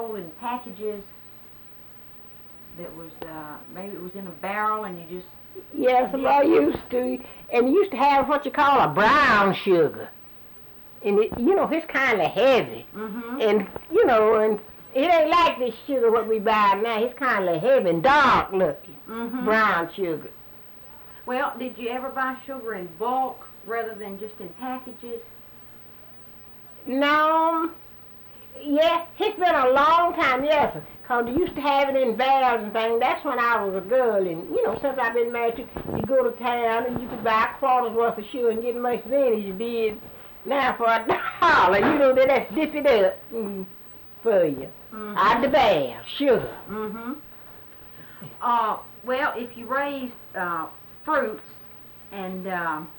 sold in packages that was, maybe it was in a barrel and you just... Yes, I used to. And you used to have what you call a brown sugar. And it, it's kind of heavy. Mm-hmm. And, and it ain't like this sugar what we buy now. It's kind of heavy and dark looking. Mm-hmm. Brown sugar. Well, did you ever buy sugar in bulk rather than just in packages? No. Yeah, it's been a long time, yes. Because they used to have it in barrels and things. That's when I was a girl. And, since I've been married, you go to town and you could buy a quarter's worth of sugar and get as much then as you did now for $1. That's dip it up for you. Mm-hmm. Out the barrel, sugar. Mm-hmm. Well, if you raised fruits, and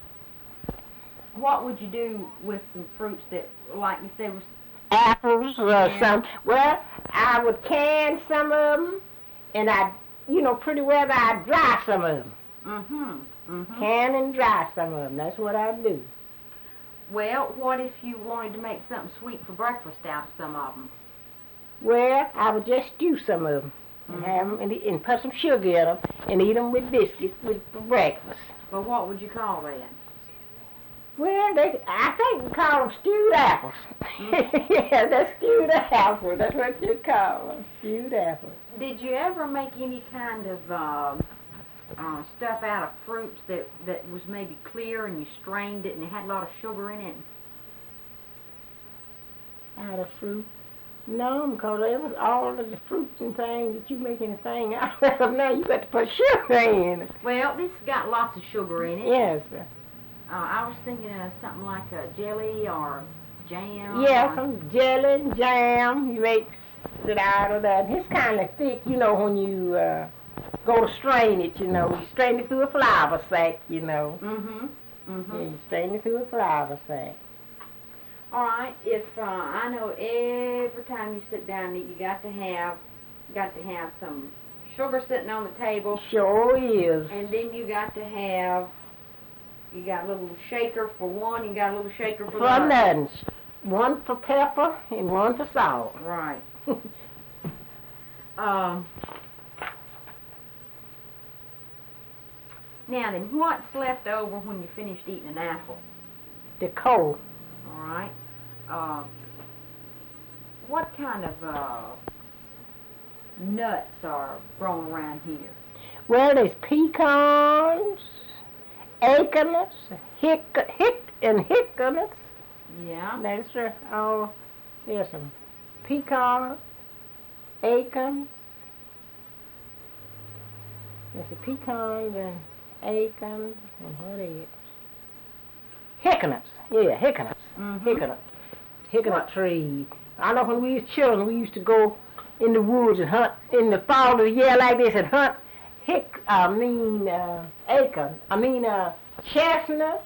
what would you do with some fruits that, like if there was apples or something? Well, I would can some of them, and pretty well I'd dry some of them. Mm-hmm. Mm-hmm. Can and dry some of them. That's what I'd do. Well, what if you wanted to make something sweet for breakfast out of some of them? Well, I would just stew some of them and have them and put some sugar in them and eat them with biscuits for breakfast. Well, what would you call that? Well, I think we call them stewed apples. Yeah, that's stewed apples. That's what you call them, stewed apples. Did you ever make any kind of stuff out of fruits that was maybe clear and you strained it and it had a lot of sugar in it? Out of fruit? No, because it was all of the fruits and things that you make anything out of. Now you got to put sugar in it. Well, this has got lots of sugar in it. Yes, sir. I was thinking of something like a jelly or jam. Yeah, some jelly, jam. You make it out of that. It's kind of thick, when you go to strain it, You strain it through a flour sack, Mm-hmm. Mm-hmm. Yeah, you strain it through a flour sack. All right. If I know every time you sit down and eat, you got to have some sugar sitting on the table. Sure is. And then you got a little shaker for one. You got a little shaker for the other. Nothing. One for pepper and one for salt. Right. Now then, what's left over when you finished eating an apple? The coal. All right. What kind of nuts are grown around here? Well, there's pecans, acorns, hickonuts. Yeah. That's all. There's some pecans, acorns. There's the pecans and acorns and what else? Hickonuts. Yeah, hickonuts. Mm-hmm. Hickonuts tree. I know when we was children, we used to go in the woods and hunt in the fall of the year like this and hunt chestnuts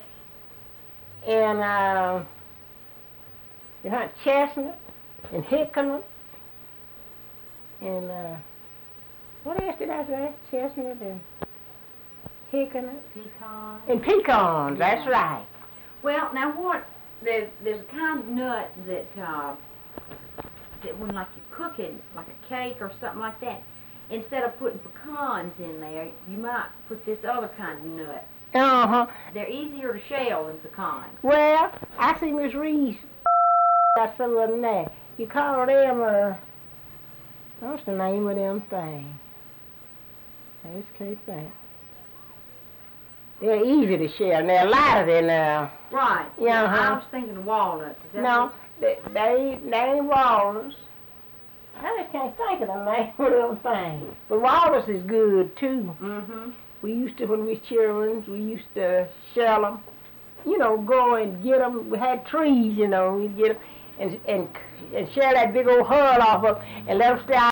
and you hunt chestnuts and hickonuts and what else did I say? Chestnut and hickonuts. Pecans. And pecans. Yeah. That's right. Well, now there's a kind of nut that when like you cook it, like a cake or something like that, instead of putting pecans in there, you might put this other kind of nut. Uh-huh. They're easier to shell than pecans. Well, I see Miss Reese got some of them there. You call them, what's the name of them things? I just can't think. They're easy to shell, and they're lighter than, Right. Yeah, I was thinking walnuts. Is that no, they ain't walnuts. I just can't think of the name of them things. But walnuts is good, too. Mm-hmm. We used to, when we was children, we used to shell them. Go and get them. We had trees, we'd get them and shell that big old hull off of and let them stay out